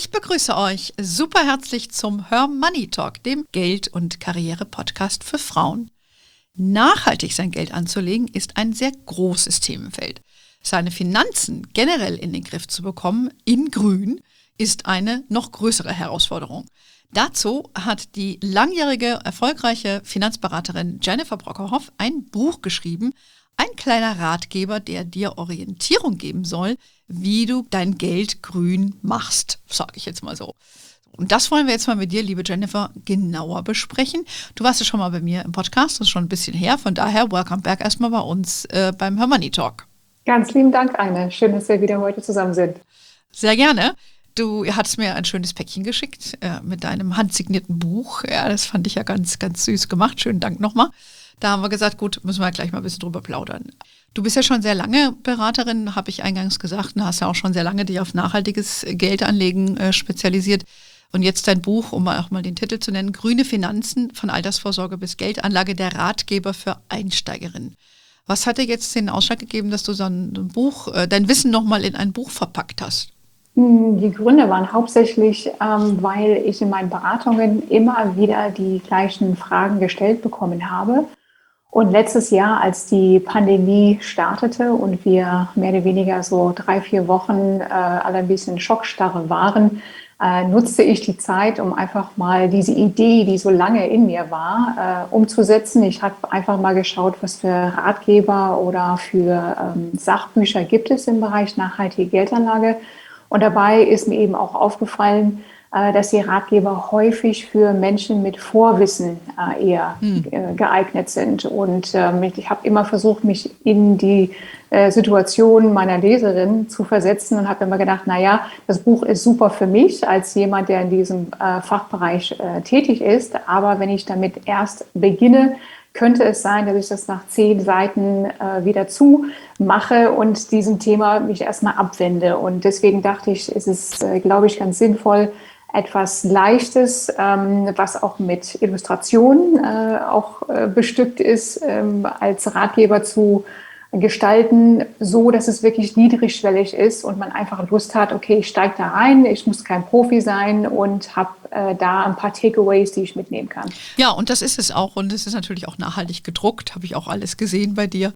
Ich begrüße euch super herzlich zum Her Money Talk, dem Geld- und Karriere-Podcast für Frauen. Nachhaltig sein Geld anzulegen ist ein sehr großes Themenfeld. Seine Finanzen generell in den Griff zu bekommen, in Grün, ist eine noch größere Herausforderung. Dazu hat die langjährige, erfolgreiche Finanzberaterin Jennifer Brockerhoff ein Buch geschrieben, ein kleiner Ratgeber, der dir Orientierung geben soll, wie du dein Geld grün machst, sage ich jetzt mal so. Und das wollen wir jetzt mal mit dir, liebe Jennifer, genauer besprechen. Du warst ja schon mal bei mir im Podcast, das ist schon ein bisschen her, von daher welcome back erstmal bei uns beim Her Money Talk. Ganz lieben Dank, Anne. Schön, dass wir wieder heute zusammen sind. Sehr gerne. Du hattest mir ein schönes Päckchen geschickt mit deinem handsignierten Buch. Ja, das fand ich ja ganz, ganz süß gemacht. Schönen Dank nochmal. Da haben wir gesagt, gut, müssen wir gleich mal ein bisschen drüber plaudern. Du bist ja schon sehr lange Beraterin, habe ich eingangs gesagt, und hast ja auch schon sehr lange dich auf nachhaltiges Geldanlegen spezialisiert. Und jetzt dein Buch, um auch mal den Titel zu nennen, Grüne Finanzen von Altersvorsorge bis Geldanlage, der Ratgeber für Einsteigerinnen. Was hat dir jetzt den Ausschlag gegeben, dass du so ein Buch, dein Wissen nochmal in ein Buch verpackt hast? Die Gründe waren hauptsächlich, weil ich in meinen Beratungen immer wieder die gleichen Fragen gestellt bekommen habe. Und letztes Jahr, als die Pandemie startete und wir mehr oder weniger so 3-4 Wochen alle ein bisschen Schockstarre waren, nutzte ich die Zeit, um einfach mal diese Idee, die so lange in mir war, umzusetzen. Ich habe einfach mal geschaut, was für Ratgeber oder für Sachbücher gibt es im Bereich nachhaltige Geldanlage. Und dabei ist mir eben auch aufgefallen, dass die Ratgeber häufig für Menschen mit Vorwissen eher geeignet sind. Und ich habe immer versucht, mich in die Situation meiner Leserin zu versetzen und habe immer gedacht, naja, das Buch ist super für mich als jemand, der in diesem Fachbereich tätig ist. Aber wenn ich damit erst beginne, könnte es sein, dass ich das nach 10 Seiten wieder zumache und diesem Thema mich erstmal abwende. Und deswegen dachte ich, es ist, glaube ich, ganz sinnvoll, etwas Leichtes, was auch mit Illustrationen auch bestückt ist, als Ratgeber zu gestalten, so dass es wirklich niedrigschwellig ist und man einfach Lust hat, okay, ich steige da rein, ich muss kein Profi sein und habe da ein paar Takeaways, die ich mitnehmen kann. Ja, und das ist es auch. Und es ist natürlich auch nachhaltig gedruckt, habe ich auch alles gesehen bei dir,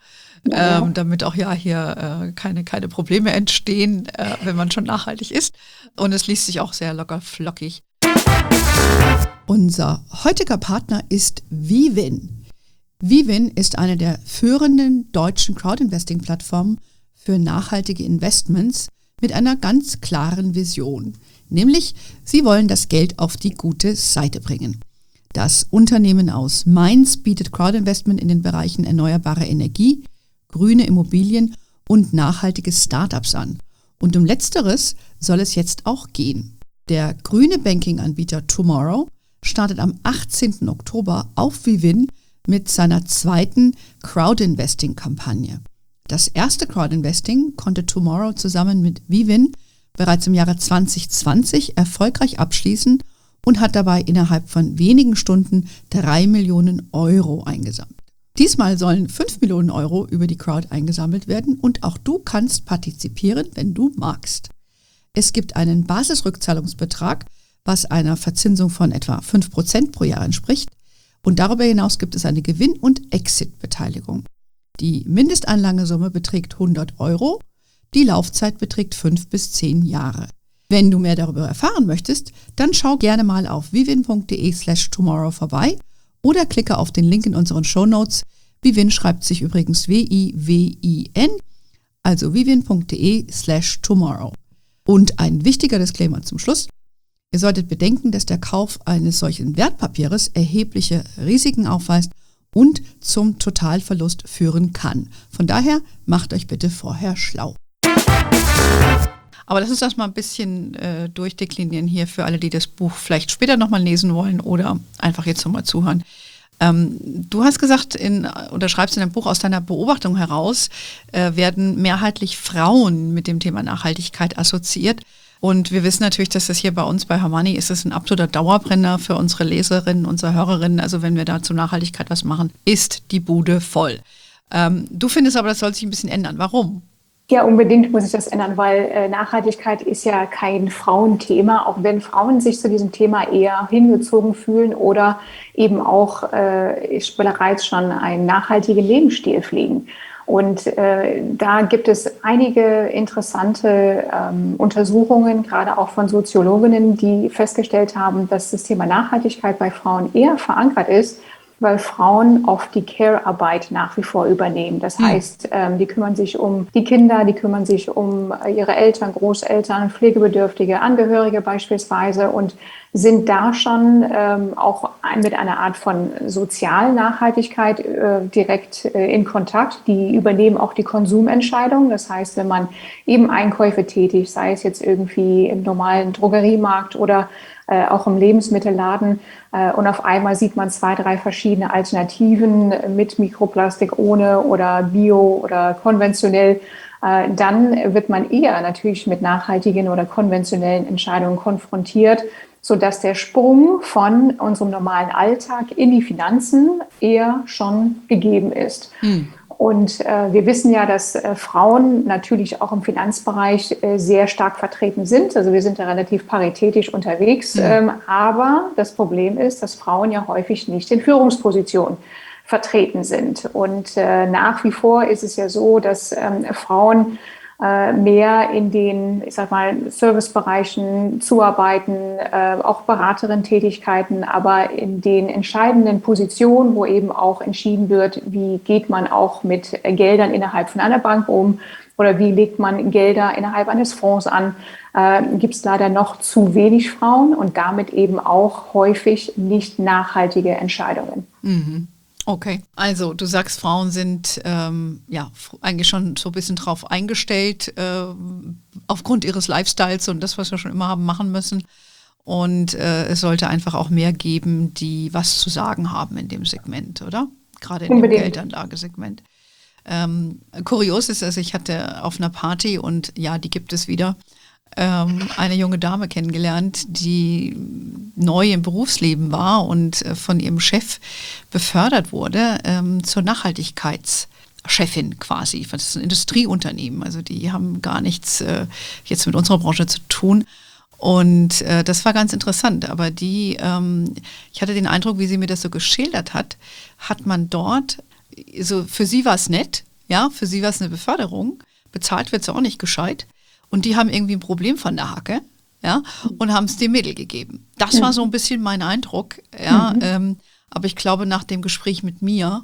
damit auch ja hier keine Probleme entstehen, wenn man schon nachhaltig ist. Und es liest sich auch sehr locker flockig. Unser heutiger Partner ist Vivin. Vivin ist eine der führenden deutschen Crowdinvesting-Plattformen für nachhaltige Investments mit einer ganz klaren Vision. Nämlich, sie wollen das Geld auf die gute Seite bringen. Das Unternehmen aus Mainz bietet Crowdinvestment in den Bereichen erneuerbare Energie, grüne Immobilien und nachhaltige Startups an. Und um Letzteres soll es jetzt auch gehen. Der grüne Banking-Anbieter Tomorrow startet am 18. Oktober auf Vivin mit seiner zweiten Crowdinvesting-Kampagne. Das erste Crowdinvesting konnte Tomorrow zusammen mit Vivin bereits im Jahre 2020 erfolgreich abschließen und hat dabei innerhalb von wenigen Stunden 3 Millionen Euro eingesammelt. Diesmal sollen 5 Millionen Euro über die Crowd eingesammelt werden und auch du kannst partizipieren, wenn du magst. Es gibt einen Basisrückzahlungsbetrag, was einer Verzinsung von etwa 5% pro Jahr entspricht. Und darüber hinaus gibt es eine Gewinn- und Exit-Beteiligung. Die Mindestanlagesumme beträgt 100 Euro, die Laufzeit beträgt 5 bis 10 Jahre. Wenn du mehr darüber erfahren möchtest, dann schau gerne mal auf vivin.de/tomorrow vorbei oder klicke auf den Link in unseren Shownotes. Vivin schreibt sich übrigens W-I-W-I-N, also vivin.de/tomorrow. Und ein wichtiger Disclaimer zum Schluss. Ihr solltet bedenken, dass der Kauf eines solchen Wertpapieres erhebliche Risiken aufweist und zum Totalverlust führen kann. Von daher macht euch bitte vorher schlau. Aber lass uns das mal ein bisschen durchdeklinieren hier für alle, die das Buch vielleicht später nochmal lesen wollen oder einfach jetzt nochmal zuhören. Du hast gesagt, oder schreibst in deinem Buch, aus deiner Beobachtung heraus werden mehrheitlich Frauen mit dem Thema Nachhaltigkeit assoziiert. Und wir wissen natürlich, dass das hier bei uns bei Her Money ist es ein absoluter Dauerbrenner für unsere Leserinnen, unsere Hörerinnen. Also wenn wir da zur Nachhaltigkeit was machen, ist die Bude voll. Du findest aber, das soll sich ein bisschen ändern. Warum? Ja, unbedingt muss ich das ändern, weil Nachhaltigkeit ist ja kein Frauenthema, auch wenn Frauen sich zu diesem Thema eher hingezogen fühlen oder eben auch bereits schon einen nachhaltigen Lebensstil pflegen. Und da gibt es einige interessante Untersuchungen, gerade auch von Soziologinnen, die festgestellt haben, dass das Thema Nachhaltigkeit bei Frauen eher verankert ist, weil Frauen oft die Care-Arbeit nach wie vor übernehmen. Das heißt, die kümmern sich um die Kinder, die kümmern sich um ihre Eltern, Großeltern, pflegebedürftige Angehörige beispielsweise und sind da schon auch mit einer Art von Sozialnachhaltigkeit direkt in Kontakt. Die übernehmen auch die Konsumentscheidung. Das heißt, wenn man eben Einkäufe tätigt, sei es jetzt irgendwie im normalen Drogeriemarkt oder auch im Lebensmittelladen. Und auf einmal sieht man 2, 3 verschiedene Alternativen mit Mikroplastik, ohne oder bio oder konventionell. Dann wird man eher natürlich mit nachhaltigen oder konventionellen Entscheidungen konfrontiert, sodass der Sprung von unserem normalen Alltag in die Finanzen eher schon gegeben ist. Und wir wissen ja, dass Frauen natürlich auch im Finanzbereich sehr stark vertreten sind. Also wir sind da relativ paritätisch unterwegs. Aber das Problem ist, dass Frauen ja häufig nicht in Führungspositionen vertreten sind. Und nach wie vor ist es ja so, dass Frauen mehr in den, ich sag mal, Servicebereichen zuarbeiten, auch Beraterin-Tätigkeiten, aber in den entscheidenden Positionen, wo eben auch entschieden wird, wie geht man auch mit Geldern innerhalb von einer Bank um oder wie legt man Gelder innerhalb eines Fonds an, gibt es leider noch zu wenig Frauen und damit eben auch häufig nicht nachhaltige Entscheidungen. Okay, also du sagst, Frauen sind eigentlich schon so ein bisschen drauf eingestellt, aufgrund ihres Lifestyles und das, was wir schon immer haben machen müssen. Und es sollte einfach auch mehr geben, die was zu sagen haben in dem Segment, oder? Gerade in dem Geldanlagesegment. Kurios ist, also ich hatte auf einer Party, und ja, die gibt es wieder, eine junge Dame kennengelernt, die neu im Berufsleben war und von ihrem Chef befördert wurde zur Nachhaltigkeitschefin quasi. Das ist ein Industrieunternehmen, also die haben gar nichts jetzt mit unserer Branche zu tun. Und das war ganz interessant, aber ich hatte den Eindruck, wie sie mir das so geschildert hat, hat man dort, so für sie war es nett, ja, für sie war es eine Beförderung, bezahlt wird sie auch nicht gescheit. Und die haben irgendwie ein Problem von der Hacke, ja, und haben es dem Mädel gegeben. Das war so ein bisschen mein Eindruck, ja. Aber ich glaube, nach dem Gespräch mit mir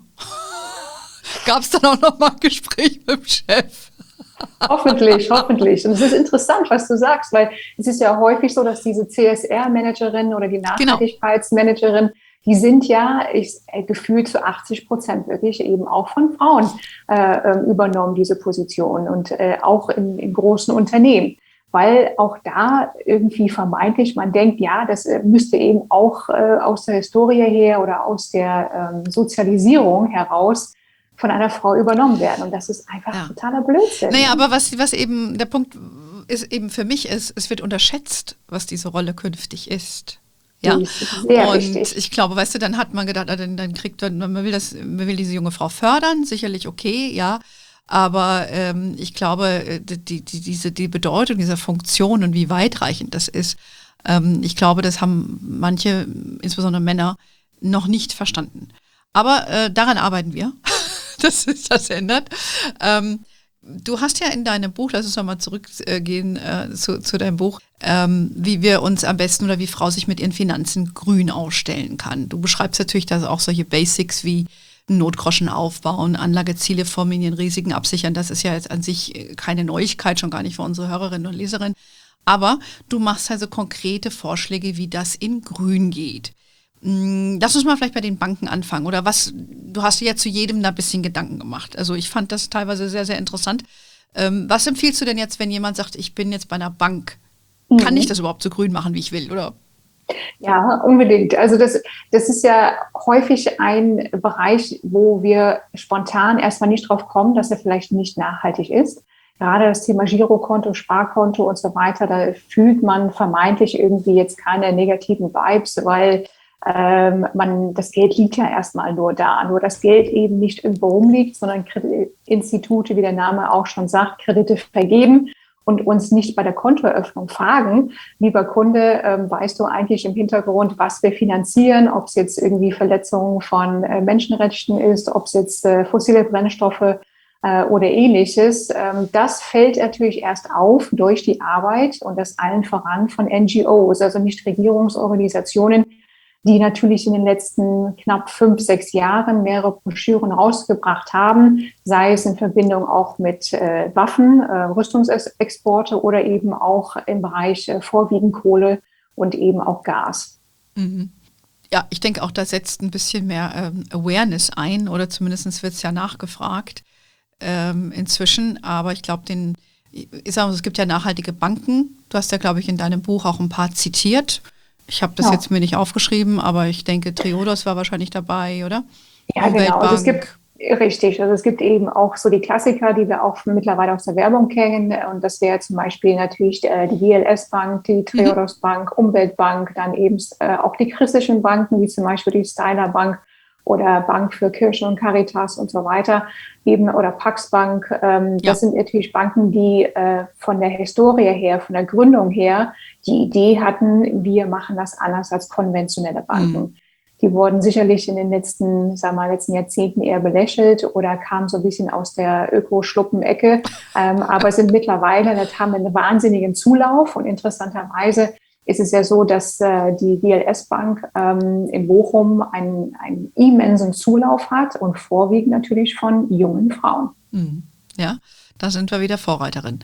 gab es dann auch noch mal ein Gespräch mit dem Chef. Hoffentlich, hoffentlich. Und es ist interessant, was du sagst, weil es ist ja häufig so, dass diese CSR-Managerin oder die Nachhaltigkeitsmanagerin, die sind ja gefühlt zu 80% wirklich eben auch von Frauen übernommen, diese Position und auch in großen Unternehmen. Weil auch da irgendwie vermeintlich man denkt, ja, das müsste eben auch aus der Historie her oder aus der Sozialisierung heraus von einer Frau übernommen werden. Und das ist einfach totaler Blödsinn. Naja, aber was eben der Punkt ist eben für mich ist, es wird unterschätzt, was diese Rolle künftig ist. Ja, und wichtig. Ich glaube, weißt du, dann hat man gedacht, man will diese junge Frau fördern, sicherlich okay, ja, aber ich glaube, die Bedeutung dieser Funktion und wie weitreichend das ist, ich glaube, das haben manche, insbesondere Männer, noch nicht verstanden. Aber daran arbeiten wir, dass sich das ändert. Du hast ja in deinem Buch, lass uns nochmal zurückgehen zu deinem Buch, wie wir uns am besten oder wie Frau sich mit ihren Finanzen grün ausstellen kann. Du beschreibst natürlich da auch solche Basics wie Notgroschen aufbauen, Anlageziele formulieren, Risiken absichern. Das ist ja jetzt an sich keine Neuigkeit, schon gar nicht für unsere Hörerinnen und Leserinnen. Aber du machst also konkrete Vorschläge, wie das in grün geht. Lass uns mal vielleicht bei den Banken anfangen. Oder du hast dir ja zu jedem da ein bisschen Gedanken gemacht. Also ich fand das teilweise sehr, sehr interessant. Was empfiehlst du denn jetzt, wenn jemand sagt, ich bin jetzt bei einer Bank? Kann ich das überhaupt so grün machen, wie ich will, oder? Ja, unbedingt. Also das ist ja häufig ein Bereich, wo wir spontan erstmal nicht drauf kommen, dass er vielleicht nicht nachhaltig ist. Gerade das Thema Girokonto, Sparkonto und so weiter, da fühlt man vermeintlich irgendwie jetzt keine negativen Vibes, weil Das Geld liegt ja erstmal nur da. Nur das Geld eben nicht irgendwo rumliegt, sondern Kreditinstitute, wie der Name auch schon sagt, Kredite vergeben und uns nicht bei der Kontoeröffnung fragen, lieber Kunde, weißt du eigentlich im Hintergrund, was wir finanzieren, ob es jetzt irgendwie Verletzungen von Menschenrechten ist, ob es jetzt fossile Brennstoffe oder ähnliches. Das fällt natürlich erst auf durch die Arbeit und das allen voran von NGOs, also Nichtregierungsorganisationen, die natürlich in den letzten knapp 5, 6 Jahren mehrere Broschüren rausgebracht haben, sei es in Verbindung auch mit Waffen, Rüstungsexporte oder eben auch im Bereich vorwiegend Kohle und eben auch Gas. Mhm. Ja, ich denke auch, da setzt ein bisschen mehr Awareness ein oder zumindest wird es ja nachgefragt inzwischen. Aber ich glaube, ich sage mal, es gibt ja nachhaltige Banken. Du hast ja, glaube ich, in deinem Buch auch ein paar zitiert. Ich habe das jetzt mir nicht aufgeschrieben, aber ich denke, Triodos war wahrscheinlich dabei, oder? Ja, genau. Also es gibt eben auch so die Klassiker, die wir auch mittlerweile aus der Werbung kennen. Und das wäre zum Beispiel natürlich die GLS Bank, die Triodos Bank, Umweltbank, dann eben auch die christlichen Banken, wie zum Beispiel die Styler Bank oder Bank für Kirche und Caritas und so weiter, eben oder Pax Bank. Das sind natürlich Banken, die von der Historie her, von der Gründung her, die Idee hatten, wir machen das anders als konventionelle Banken. Die wurden sicherlich in den letzten Jahrzehnten eher belächelt oder kamen so ein bisschen aus der Öko-Schluppen-Ecke, aber sind mittlerweile, das haben einen wahnsinnigen Zulauf und interessanterweise ist es ja so, dass die GLS Bank in Bochum einen immensen Zulauf hat und vorwiegend natürlich von jungen Frauen. Ja, da sind wir wieder Vorreiterin.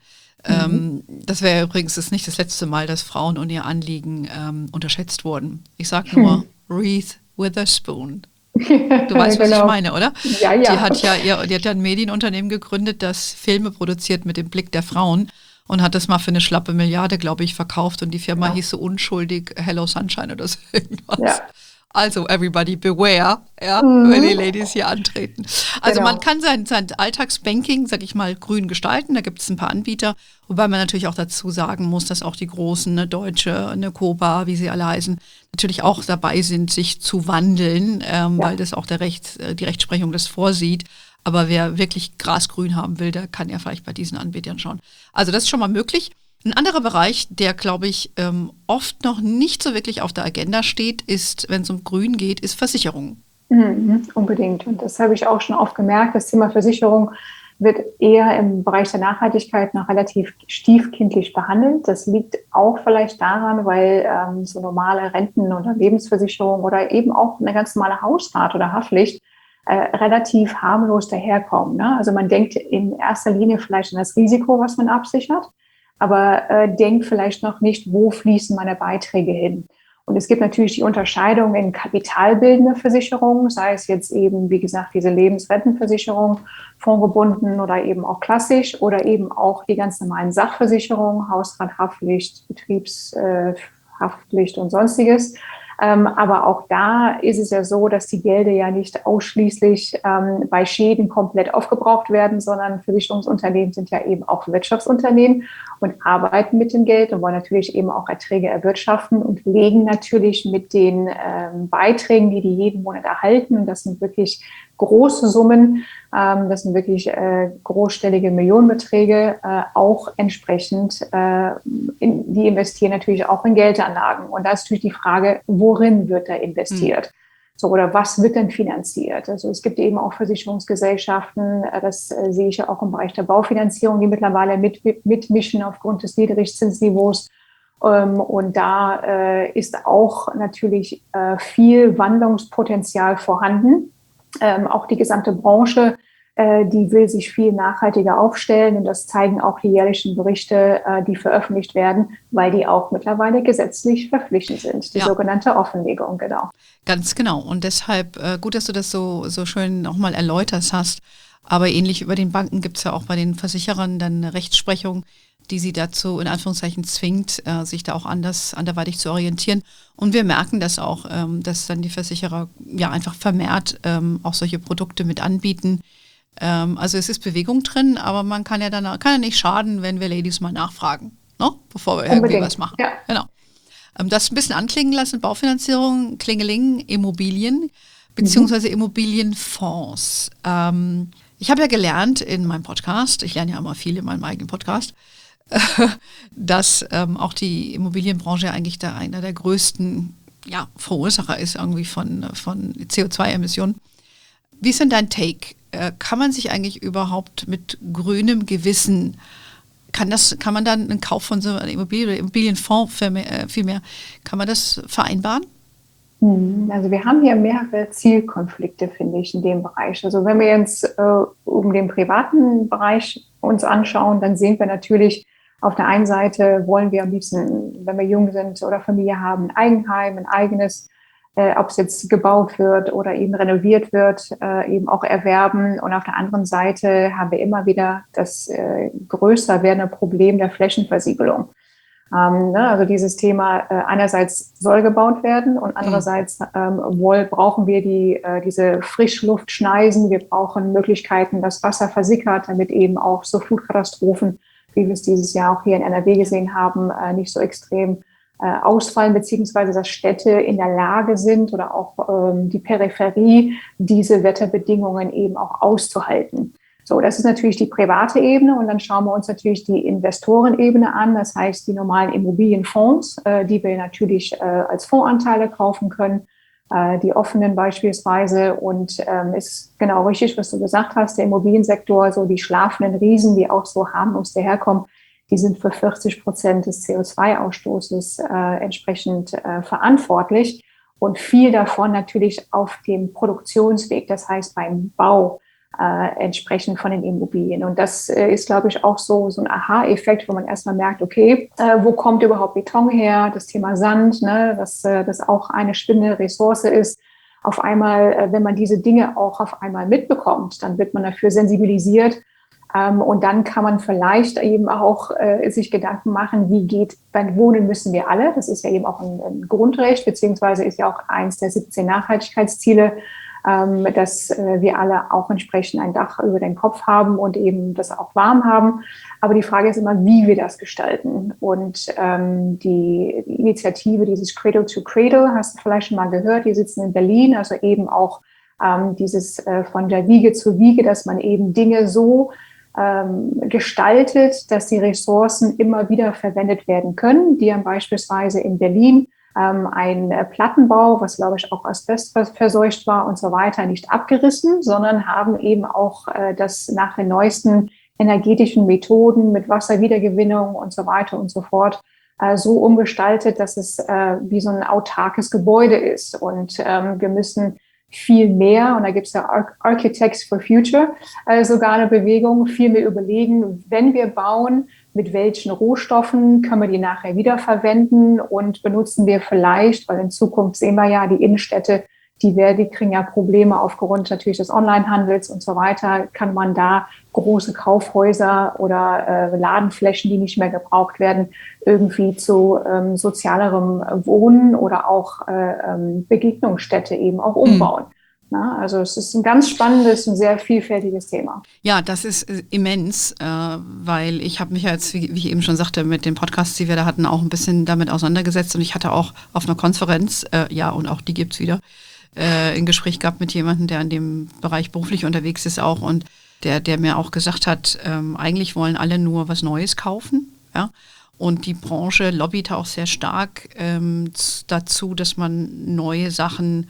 Das wäre übrigens nicht das letzte Mal, dass Frauen und ihr Anliegen unterschätzt wurden. Ich sage nur Reese Witherspoon. Du weißt, was ich meine, oder? Ja. Die hat ja ein Medienunternehmen gegründet, das Filme produziert mit dem Blick der Frauen und hat das mal für eine schlappe Milliarde, glaube ich, verkauft und die Firma hieß so unschuldig Hello Sunshine oder so irgendwas. Ja. Also everybody beware, wenn die Ladies hier antreten. Also man kann sein Alltagsbanking, sag ich mal, grün gestalten. Da gibt es ein paar Anbieter, wobei man natürlich auch dazu sagen muss, dass auch die großen, eine Deutsche, eine Coba, wie sie alle heißen, natürlich auch dabei sind, sich zu wandeln, weil das auch die Rechtsprechung das vorsieht. Aber wer wirklich grasgrün haben will, der kann ja vielleicht bei diesen Anbietern schauen. Also das ist schon mal möglich. Ein anderer Bereich, der, glaube ich, oft noch nicht so wirklich auf der Agenda steht, ist, wenn es um Grün geht, ist Versicherung. Unbedingt. Und das habe ich auch schon oft gemerkt. Das Thema Versicherung wird eher im Bereich der Nachhaltigkeit noch relativ stiefkindlich behandelt. Das liegt auch vielleicht daran, weil so normale Renten- oder Lebensversicherung oder eben auch eine ganz normale Hausrat oder Haftpflicht relativ harmlos daherkommen. Ne? Also man denkt in erster Linie vielleicht an das Risiko, was man absichert, aber denkt vielleicht noch nicht, wo fließen meine Beiträge hin. Und es gibt natürlich die Unterscheidung in kapitalbildende Versicherungen, sei es jetzt eben, wie gesagt, diese Lebensrentenversicherung, fondgebunden oder eben auch klassisch oder eben auch die ganz normalen Sachversicherungen, Hausrathaftpflicht, Betriebshaftpflicht und sonstiges. Aber auch da ist es ja so, dass die Gelder ja nicht ausschließlich bei Schäden komplett aufgebraucht werden, sondern Versicherungsunternehmen sind ja eben auch Wirtschaftsunternehmen und arbeiten mit dem Geld und wollen natürlich eben auch Erträge erwirtschaften und legen natürlich mit den Beiträgen, die jeden Monat erhalten, und das sind wirklich große Summen, das sind wirklich großstellige Millionenbeträge, auch entsprechend, die investieren natürlich auch in Geldanlagen. Und da ist natürlich die Frage, worin wird da investiert? So, oder was wird denn finanziert? Also es gibt eben auch Versicherungsgesellschaften, das sehe ich ja auch im Bereich der Baufinanzierung, die mittlerweile mitmischen aufgrund des Niedrigzinsniveaus. Und da ist auch natürlich viel Wandlungspotenzial vorhanden. Auch die gesamte Branche, die will sich viel nachhaltiger aufstellen. Und das zeigen auch die jährlichen Berichte, die veröffentlicht werden, weil die auch mittlerweile gesetzlich verpflichtend sind. Die sogenannte Offenlegung, genau. Ganz genau. Und deshalb gut, dass du das so schön nochmal erläutert hast. Aber ähnlich über den Banken gibt es ja auch bei den Versicherern dann eine Rechtsprechung, die sie dazu in Anführungszeichen zwingt, sich da auch anderweitig zu orientieren. Und wir merken das auch, dass dann die Versicherer ja einfach vermehrt auch solche Produkte mit anbieten. Also es ist Bewegung drin, aber man kann ja nicht schaden, wenn wir Ladies mal nachfragen, ne? Bevor wir irgendwie was machen. Ja. Genau. Das ein bisschen anklingen lassen, Baufinanzierung, Klingeling, Immobilien, beziehungsweise Immobilienfonds. Ich habe ja gelernt in meinem Podcast, ich lerne ja immer viel in meinem eigenen Podcast, dass auch die Immobilienbranche eigentlich da einer der größten Verursacher ist irgendwie von CO2-Emissionen. Wie ist denn dein Take? Kann man sich eigentlich überhaupt mit grünem Gewissen, kann man dann einen Kauf von so einer Immobilie oder Immobilienfonds vielmehr, kann man das vereinbaren? Also wir haben hier mehrere Zielkonflikte, finde ich, in dem Bereich. Also wenn wir uns um den privaten Bereich uns anschauen, dann sehen wir natürlich, auf der einen Seite wollen wir am liebsten, wenn wir jung sind oder Familie haben, ein Eigenheim, ein eigenes, ob es jetzt gebaut wird oder eben renoviert wird, eben auch erwerben. Und auf der anderen Seite haben wir immer wieder das größer werdende Problem der Flächenversiegelung. Also dieses Thema, einerseits soll gebaut werden und andererseits brauchen wir diese Frischluftschneisen. Wir brauchen Möglichkeiten, dass Wasser versickert, damit eben auch so Flutkatastrophen, wie wir es dieses Jahr auch hier in NRW gesehen haben, nicht so extrem ausfallen, beziehungsweise dass Städte in der Lage sind oder auch die Peripherie, diese Wetterbedingungen eben auch auszuhalten. So, das ist natürlich die private Ebene und dann schauen wir uns natürlich die Investorenebene an, das heißt die normalen Immobilienfonds, die wir natürlich als Fondsanteile kaufen können, die offenen beispielsweise und ist genau richtig, was du gesagt hast, der Immobiliensektor, so die schlafenden Riesen, die auch so harmlos daherkommen, die sind für 40% des CO2-Ausstoßes entsprechend verantwortlich und viel davon natürlich auf dem Produktionsweg, das heißt beim Bau, entsprechend von den Immobilien. Und das ist, glaube ich, auch so ein Aha-Effekt, wo man erstmal merkt, okay, wo kommt überhaupt Beton her? Das Thema Sand, ne, dass das auch eine schwindende Ressource ist. Auf einmal, wenn man diese Dinge auch auf einmal mitbekommt, dann wird man dafür sensibilisiert. Und dann kann man vielleicht eben auch sich Gedanken machen, beim Wohnen müssen wir alle. Das ist ja eben auch ein Grundrecht, beziehungsweise ist ja auch eins der 17 Nachhaltigkeitsziele, dass wir alle auch entsprechend ein Dach über den Kopf haben und eben das auch warm haben. Aber die Frage ist immer, wie wir das gestalten. Und die Initiative, dieses Cradle to Cradle, hast du vielleicht schon mal gehört, die sitzen in Berlin, also eben auch dieses von der Wiege zur Wiege, dass man eben Dinge so gestaltet, dass die Ressourcen immer wieder verwendet werden können. Die haben beispielsweise in Berlin ein Plattenbau, was glaube ich auch Asbest verseucht war und so weiter, nicht abgerissen, sondern haben eben auch das nach den neuesten energetischen Methoden mit Wasserwiedergewinnung und so weiter und so fort so umgestaltet, dass es wie so ein autarkes Gebäude ist. Und wir müssen viel mehr, und da gibt es ja Architects for Future, sogar eine Bewegung, viel mehr überlegen, wenn wir bauen, mit welchen Rohstoffen können wir die nachher wiederverwenden und benutzen wir vielleicht, weil in Zukunft sehen wir ja, die Innenstädte, die kriegen ja Probleme aufgrund natürlich des Onlinehandels und so weiter, kann man da große Kaufhäuser oder Ladenflächen, die nicht mehr gebraucht werden, irgendwie zu sozialerem Wohnen oder auch Begegnungsstätte eben auch umbauen. Na, also es ist ein ganz spannendes und sehr vielfältiges Thema. Ja, das ist immens, weil ich habe mich ja jetzt, wie ich eben schon sagte, mit den Podcasts, die wir da hatten, auch ein bisschen damit auseinandergesetzt und ich hatte auch auf einer Konferenz, und auch die gibt's wieder, ein Gespräch gehabt mit jemandem, der in dem Bereich beruflich unterwegs ist auch und der mir auch gesagt hat, eigentlich wollen alle nur was Neues kaufen, ja. Und die Branche lobbyt auch sehr stark dazu, dass man neue Sachen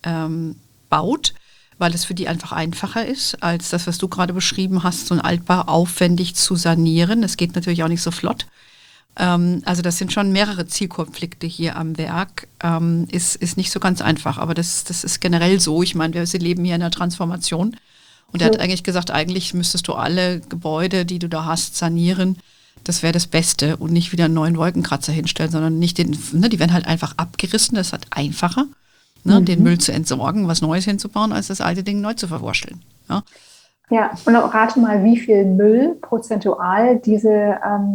baut, weil es für die einfach einfacher ist, als das, was du gerade beschrieben hast, so ein Altbau aufwendig zu sanieren. Das geht natürlich auch nicht so flott. Also das sind schon mehrere Zielkonflikte hier am Werk. Ist nicht so ganz einfach, aber das ist generell so. Ich meine, wir leben hier in einer Transformation. Und er hat eigentlich gesagt, eigentlich müsstest du alle Gebäude, die du da hast, sanieren. Das wäre das Beste und nicht wieder einen neuen Wolkenkratzer hinstellen, sondern nicht die werden halt einfach abgerissen. Das ist halt einfacher, den Müll zu entsorgen, was Neues hinzubauen, als das alte Ding neu zu verwurschteln. Ja. Ja, und rate mal, wie viel Müll prozentual diese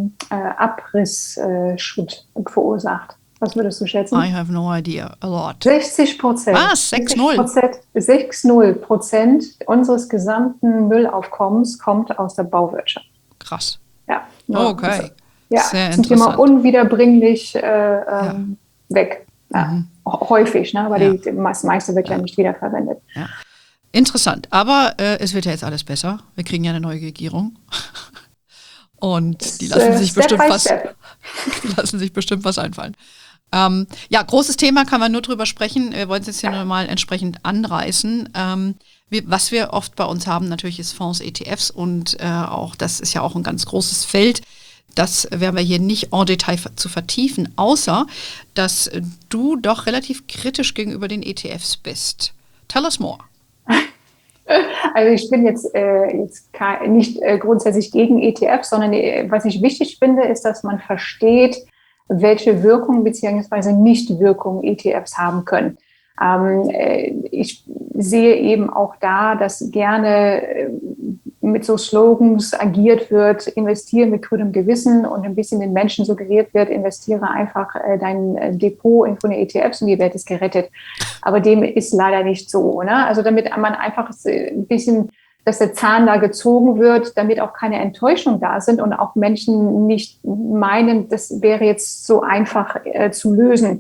Abrissschutt verursacht. Was würdest du schätzen? I have no idea. A lot. 60%. Was? 6,0? 6,0% unseres gesamten Müllaufkommens kommt aus der Bauwirtschaft. Krass. Ja. Okay. Ja, sehr zum Thema interessant. unwiederbringlich weg. Ja, häufig, ne? Aber das meiste wird ja nicht wiederverwendet. Ja. Interessant, aber es wird ja jetzt alles besser. Wir kriegen ja eine neue Regierung. Und die lassen sich bestimmt was einfallen. Großes Thema, kann man nur drüber sprechen. Wir wollen es jetzt hier nur mal entsprechend anreißen. Was wir oft bei uns haben, natürlich ist Fonds, ETFs und auch das ist ja auch ein ganz großes Feld. Das werden wir hier nicht en Detail zu vertiefen, außer dass du doch relativ kritisch gegenüber den ETFs bist. Tell us more. Also ich bin jetzt nicht grundsätzlich gegen ETFs, sondern was ich wichtig finde, ist, dass man versteht, welche Wirkung bzw. Nichtwirkung ETFs haben können. Ich sehe eben auch da, dass gerne mit so Slogans agiert wird, investieren mit grünem Gewissen und ein bisschen den Menschen suggeriert wird, investiere einfach dein Depot in grüne ETFs und die Welt ist gerettet. Aber dem ist leider nicht so, ne? Also damit man einfach ein bisschen, dass der Zahn da gezogen wird, damit auch keine Enttäuschung da sind und auch Menschen nicht meinen, das wäre jetzt so einfach zu lösen.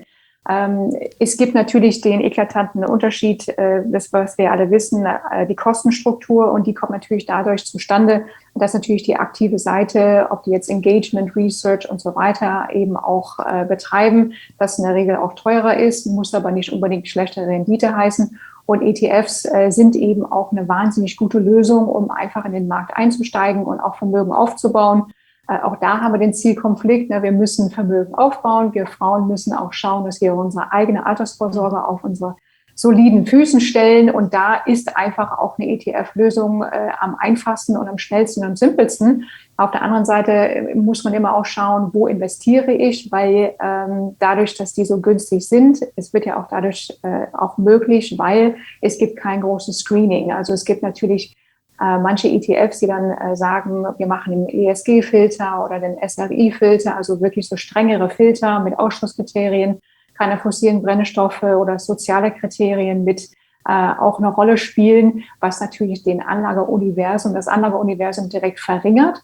Es gibt natürlich den eklatanten Unterschied, das, was wir alle wissen, die Kostenstruktur, und die kommt natürlich dadurch zustande, dass natürlich die aktive Seite, ob die jetzt Engagement, Research und so weiter eben auch betreiben, das in der Regel auch teurer ist, muss aber nicht unbedingt schlechtere Rendite heißen. Und ETFs sind eben auch eine wahnsinnig gute Lösung, um einfach in den Markt einzusteigen und auch Vermögen aufzubauen. Auch da haben wir den Zielkonflikt. Wir müssen Vermögen aufbauen. Wir Frauen müssen auch schauen, dass wir unsere eigene Altersvorsorge auf unsere soliden Füßen stellen. Und da ist einfach auch eine ETF-Lösung am einfachsten und am schnellsten und am simpelsten. Auf der anderen Seite muss man immer auch schauen, wo investiere ich, weil dadurch, dass die so günstig sind, es wird ja auch dadurch auch möglich, weil es gibt kein großes Screening. Also es gibt natürlich manche ETFs, die dann sagen, wir machen den ESG-Filter oder den SRI-Filter, also wirklich so strengere Filter mit Ausschlusskriterien, keine fossilen Brennstoffe oder soziale Kriterien mit auch eine Rolle spielen, was natürlich das Anlageuniversum direkt verringert.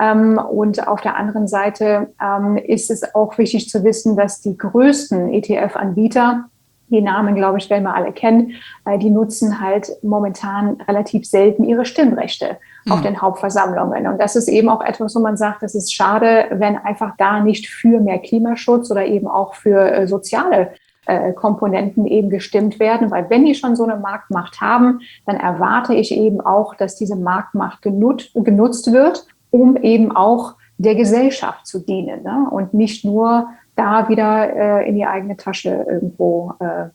Und auf der anderen Seite ist es auch wichtig zu wissen, dass die größten ETF-Anbieter, die Namen, glaube ich, werden wir alle kennen, die nutzen halt momentan relativ selten ihre Stimmrechte auf den Hauptversammlungen. Und das ist eben auch etwas, wo man sagt, das ist schade, wenn einfach da nicht für mehr Klimaschutz oder eben auch für soziale Komponenten eben gestimmt werden. Weil wenn die schon so eine Marktmacht haben, dann erwarte ich eben auch, dass diese Marktmacht genutzt wird, um eben auch der Gesellschaft zu dienen, ne? Und nicht nur da wieder in die eigene Tasche irgendwo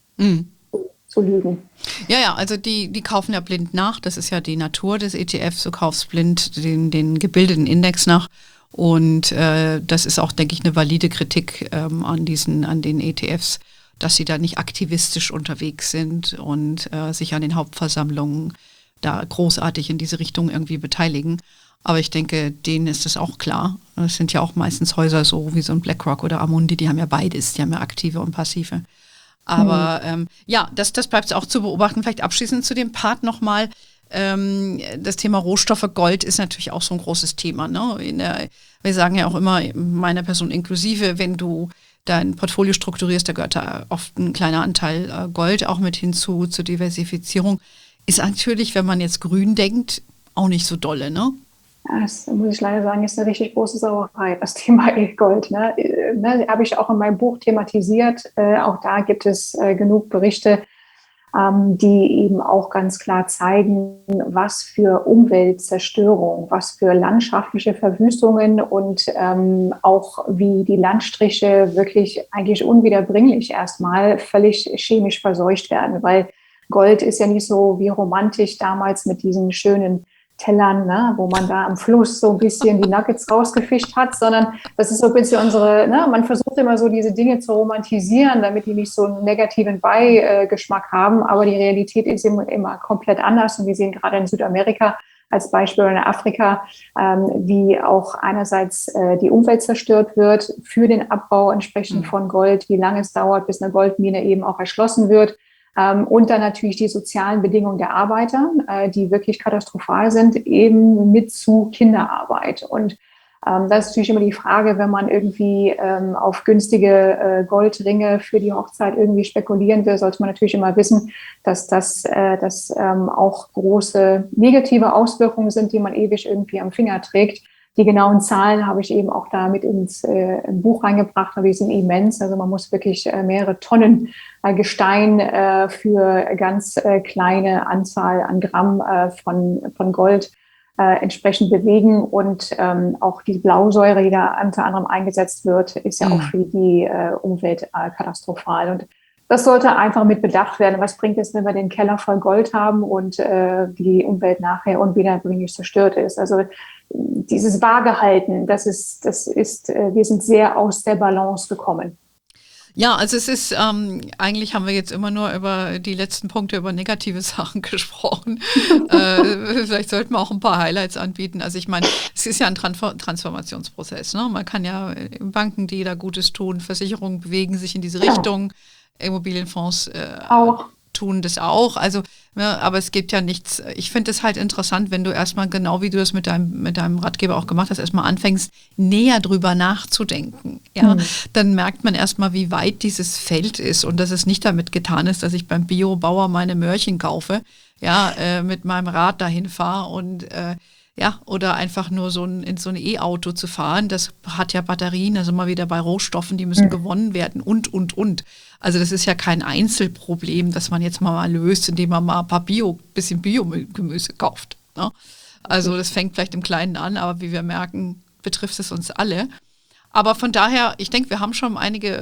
zu lügen. Ja, also die kaufen ja blind nach. Das ist ja die Natur des ETFs. Du kaufst blind den gebildeten Index nach. Und das ist auch, denke ich, eine valide Kritik an den ETFs, dass sie da nicht aktivistisch unterwegs sind und sich an den Hauptversammlungen da großartig in diese Richtung irgendwie beteiligen. Aber ich denke, denen ist es auch klar. Es sind ja auch meistens Häuser so wie so ein BlackRock oder Amundi, die haben ja beides, die haben ja aktive und passive. Aber das bleibt auch zu beobachten. Vielleicht abschließend zu dem Part nochmal. Das Thema Rohstoffe, Gold ist natürlich auch so ein großes Thema. Ne? Wir sagen ja auch immer, meiner Person inklusive, wenn du dein Portfolio strukturierst, da gehört da oft ein kleiner Anteil Gold auch mit hinzu, zur Diversifizierung. Ist natürlich, wenn man jetzt grün denkt, auch nicht so dolle, ne? Das muss ich leider sagen, ist eine richtig große Sauerei, das Thema Gold. Ne? Habe ich auch in meinem Buch thematisiert. Auch da gibt es genug Berichte, die eben auch ganz klar zeigen, was für Umweltzerstörung, was für landschaftliche Verwüstungen und auch wie die Landstriche wirklich eigentlich unwiederbringlich erstmal völlig chemisch verseucht werden. Weil Gold ist ja nicht so wie romantisch damals mit diesen schönen Tellern, ne, wo man da am Fluss so ein bisschen die Nuggets rausgefischt hat, sondern das ist so ein bisschen man versucht immer so diese Dinge zu romantisieren, damit die nicht so einen negativen Beigeschmack haben, aber die Realität ist immer komplett anders und wir sehen gerade in Südamerika als Beispiel oder in Afrika, wie auch einerseits die Umwelt zerstört wird für den Abbau entsprechend von Gold, wie lange es dauert, bis eine Goldmine eben auch erschlossen wird. Und dann natürlich die sozialen Bedingungen der Arbeiter, die wirklich katastrophal sind, eben mit zu Kinderarbeit. Und Das ist natürlich immer die Frage, wenn man irgendwie auf günstige Goldringe für die Hochzeit irgendwie spekulieren will, sollte man natürlich immer wissen, dass das auch große negative Auswirkungen sind, die man ewig irgendwie am Finger trägt. Die genauen Zahlen habe ich eben auch da mit ins Buch reingebracht, aber die sind immens. Also man muss wirklich mehrere Tonnen Gestein für ganz kleine Anzahl an Gramm von Gold entsprechend bewegen. Und auch die Blausäure, die da unter anderem eingesetzt wird, ist ja auch für die Umwelt katastrophal. Und das sollte einfach mit bedacht werden. Was bringt es, wenn wir den Keller voll Gold haben und die Umwelt nachher unwiederbringlich zerstört ist? Also dieses Waagehalten, wir sind sehr aus der Balance gekommen. Ja, also es ist, eigentlich haben wir jetzt immer nur über die letzten Punkte, über negative Sachen gesprochen. Vielleicht sollten wir auch ein paar Highlights anbieten. Also ich meine, es ist ja ein Transformationsprozess. Ne? Man kann ja Banken, die da Gutes tun, Versicherungen bewegen sich in diese Richtung, Immobilienfonds auch. Tun das auch. Also, ja, aber es gibt ja nichts. Ich finde es halt interessant, wenn du erstmal, genau wie du das mit deinem Ratgeber auch gemacht hast, erstmal anfängst, näher drüber nachzudenken. Ja, dann merkt man erstmal, wie weit dieses Feld ist und dass es nicht damit getan ist, dass ich beim Biobauer meine Möhrchen kaufe, ja, mit meinem Rad dahin fahre und ja, oder einfach nur in so ein E-Auto zu fahren, das hat ja Batterien, also mal wieder bei Rohstoffen, die müssen gewonnen werden und. Also das ist ja kein Einzelproblem, das man jetzt mal löst, indem man mal ein paar bisschen Biogemüse kauft. Ne? Also das fängt vielleicht im Kleinen an, aber wie wir merken, betrifft es uns alle. Aber von daher, ich denke, wir haben schon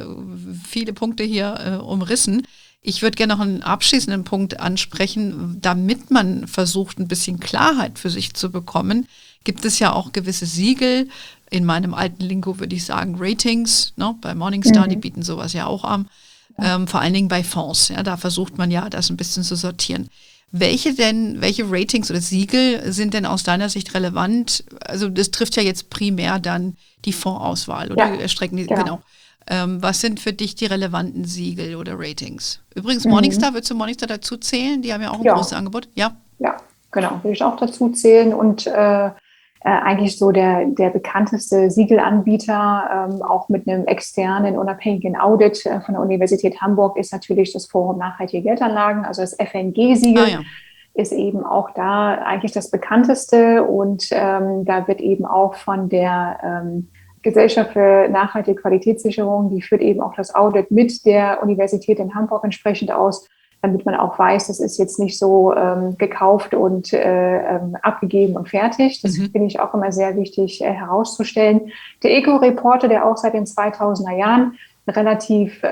viele Punkte hier umrissen. Ich würde gerne noch einen abschließenden Punkt ansprechen, damit man versucht, ein bisschen Klarheit für sich zu bekommen. Gibt es ja auch gewisse Siegel, in meinem alten Lingo würde ich sagen Ratings, ne? Bei Morningstar, die bieten sowas ja auch an, vor allen Dingen bei Fonds. Ja, da versucht man ja, das ein bisschen zu sortieren. Welche Ratings oder Siegel sind denn aus deiner Sicht relevant? Also das trifft ja jetzt primär dann die Fondsauswahl oder genau. Was sind für dich die relevanten Siegel oder Ratings? Übrigens, Morningstar, würdest du Morningstar dazu zählen? Die haben ja auch ein großes Angebot. Ja, genau, würde ich auch dazu zählen. Und eigentlich so der bekannteste Siegelanbieter, auch mit einem externen, unabhängigen Audit von der Universität Hamburg, ist natürlich das Forum Nachhaltige Geldanlagen, also das FNG-Siegel. Ist eben auch da eigentlich das bekannteste. Und da wird eben auch von der Gesellschaft für nachhaltige Qualitätssicherung, die führt eben auch das Audit mit der Universität in Hamburg entsprechend aus, damit man auch weiß, das ist jetzt nicht so gekauft und abgegeben und fertig. Das finde ich auch immer sehr wichtig herauszustellen. Der Eco-Reporter, der auch seit den 2000er Jahren relativ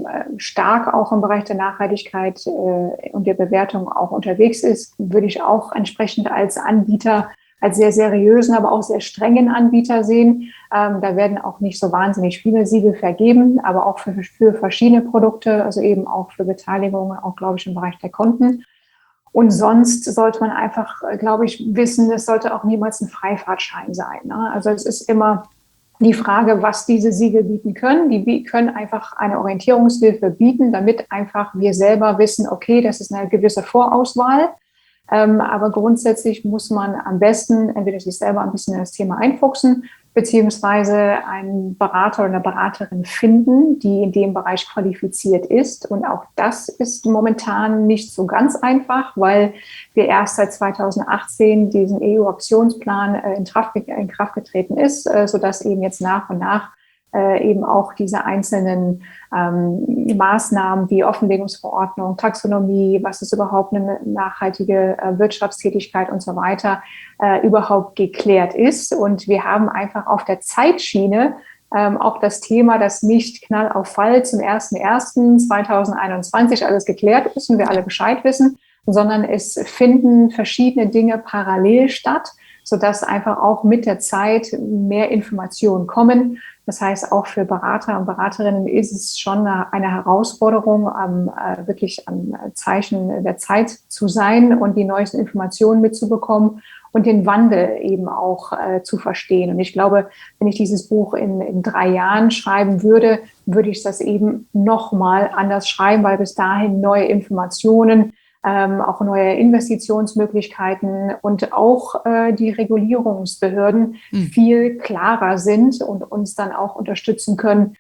stark auch im Bereich der Nachhaltigkeit und der Bewertung auch unterwegs ist, würde ich auch entsprechend als Anbieter, als sehr seriösen, aber auch sehr strengen Anbieter sehen. Da werden auch nicht so wahnsinnig viele Siegel vergeben, aber auch für verschiedene Produkte, also eben auch für Beteiligungen, auch, glaube ich, im Bereich der Konten. Und sonst sollte man einfach, glaube ich, wissen, es sollte auch niemals ein Freifahrtschein sein. Ne? Also es ist immer die Frage, was diese Siegel bieten können. Die können einfach eine Orientierungshilfe bieten, damit einfach wir selber wissen, okay, das ist eine gewisse Vorauswahl. Aber grundsätzlich muss man am besten entweder sich selber ein bisschen in das Thema einfuchsen, beziehungsweise einen Berater oder eine Beraterin finden, die in dem Bereich qualifiziert ist. Und auch das ist momentan nicht so ganz einfach, weil wir erst seit 2018 diesen EU-Aktionsplan in Kraft getreten ist, sodass eben jetzt nach und nach eben auch diese einzelnen Maßnahmen wie Offenlegungsverordnung, Taxonomie, was ist überhaupt eine nachhaltige Wirtschaftstätigkeit und so weiter, überhaupt geklärt ist. Und wir haben einfach auf der Zeitschiene auch das Thema, dass nicht Knall auf Fall zum 01.01.2021 alles geklärt ist und wir alle Bescheid wissen, sondern es finden verschiedene Dinge parallel statt, sodass einfach auch mit der Zeit mehr Informationen kommen. Das heißt, auch für Berater und Beraterinnen ist es schon eine Herausforderung, wirklich am Zeichen der Zeit zu sein und die neuesten Informationen mitzubekommen und den Wandel eben auch zu verstehen. Und ich glaube, wenn ich dieses Buch in 3 Jahren schreiben würde, würde ich das eben nochmal anders schreiben, weil bis dahin neue Informationen auch neue Investitionsmöglichkeiten und auch die Regulierungsbehörden viel klarer sind und uns dann auch unterstützen können,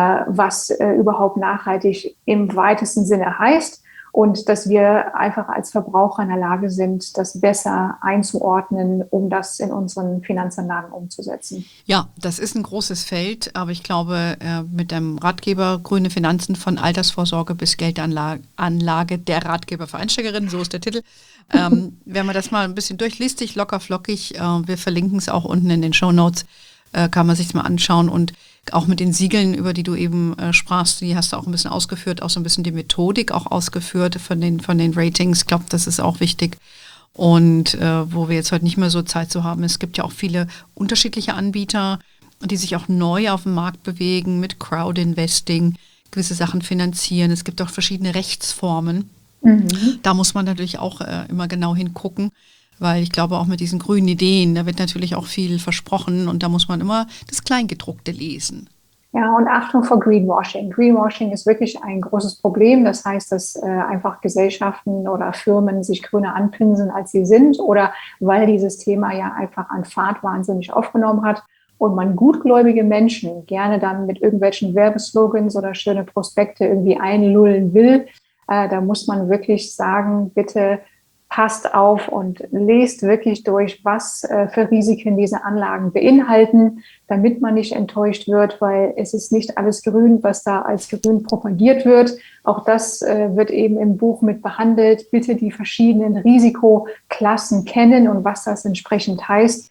was überhaupt nachhaltig im weitesten Sinne heißt. Und dass wir einfach als Verbraucher in der Lage sind, das besser einzuordnen, um das in unseren Finanzanlagen umzusetzen. Ja, das ist ein großes Feld, aber ich glaube, mit dem Ratgeber Grüne Finanzen von Altersvorsorge bis Geldanlage, der Ratgeber für Einsteigerinnen, so ist der Titel. Wenn man das mal ein bisschen durchliest, sich locker flockig, wir verlinken es auch unten in den Shownotes, kann man sich mal anschauen und auch mit den Siegeln, über die du eben sprachst, die hast du auch ein bisschen ausgeführt, auch so ein bisschen die Methodik auch ausgeführt von den Ratings. Ich glaube, das ist auch wichtig. Und wo wir jetzt heute nicht mehr so Zeit zu haben, es gibt ja auch viele unterschiedliche Anbieter, die sich auch neu auf dem Markt bewegen mit Crowd-Investing, gewisse Sachen finanzieren. Es gibt auch verschiedene Rechtsformen. Da muss man natürlich auch immer genau hingucken. Weil ich glaube, auch mit diesen grünen Ideen, da wird natürlich auch viel versprochen und da muss man immer das Kleingedruckte lesen. Ja, und Achtung vor Greenwashing. Greenwashing ist wirklich ein großes Problem. Das heißt, dass einfach Gesellschaften oder Firmen sich grüner anpinseln, als sie sind, oder weil dieses Thema ja einfach an Fahrt wahnsinnig aufgenommen hat und man gutgläubige Menschen gerne dann mit irgendwelchen Werbeslogans oder schöne Prospekte irgendwie einlullen will. Da muss man wirklich sagen, bitte passt auf und lest wirklich durch, was für Risiken diese Anlagen beinhalten, damit man nicht enttäuscht wird, weil es ist nicht alles grün, was da als grün propagiert wird. Auch das wird eben im Buch mit behandelt. Bitte die verschiedenen Risikoklassen kennen und was das entsprechend heißt,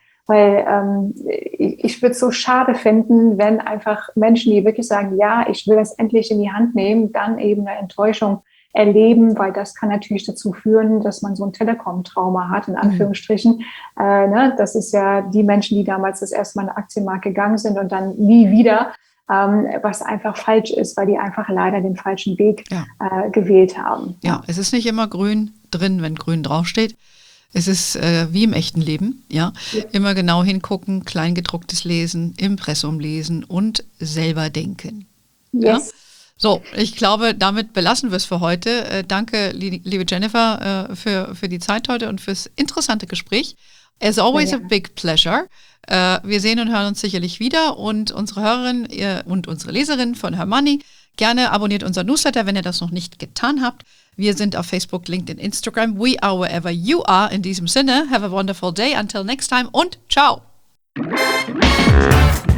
weil ich würde es so schade finden, wenn einfach Menschen, die wirklich sagen, ja, ich will das endlich in die Hand nehmen, dann eben eine Enttäuschung erleben, weil das kann natürlich dazu führen, dass man so ein Telekom-Trauma hat, in Anführungsstrichen. Das ist ja die Menschen, die damals das erste Mal in den Aktienmarkt gegangen sind und dann nie wieder, was einfach falsch ist, weil die einfach leider den falschen Weg gewählt haben. Ja, es ist nicht immer grün drin, wenn grün draufsteht. Es ist wie im echten Leben, ja. Immer genau hingucken, Kleingedrucktes lesen, Impressum lesen und selber denken. Yes. Ja? So, ich glaube, damit belassen wir es für heute. Danke, liebe Jennifer, für die Zeit heute und fürs interessante Gespräch. As always a big pleasure. Wir sehen und hören uns sicherlich wieder und unsere Hörerin und unsere Leserin von Her Money, gerne abonniert unser Newsletter, wenn ihr das noch nicht getan habt. Wir sind auf Facebook, LinkedIn, Instagram. We are wherever you are. In diesem Sinne, have a wonderful day. Until next time und ciao.